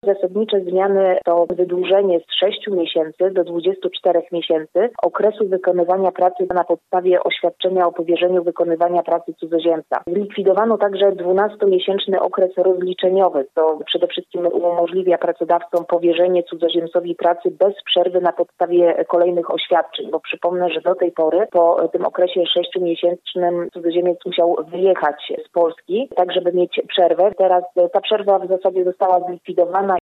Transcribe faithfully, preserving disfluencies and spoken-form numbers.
Zasadnicze zmiany to wydłużenie z sześciu miesięcy do dwudziestu czterech miesięcy okresu wykonywania pracy na podstawie oświadczenia o powierzeniu wykonywania pracy cudzoziemca. Zlikwidowano także dwunastomiesięczny okres rozliczeniowy, co przede wszystkim umożliwia pracodawcom powierzenie cudzoziemcowi pracy bez przerwy na podstawie kolejnych oświadczeń, bo przypomnę, że do tej pory po tym okresie sześciomiesięcznym cudzoziemiec musiał wyjechać z Polski, tak żeby mieć przerwę. Teraz ta przerwa w zasadzie została zlikwidowana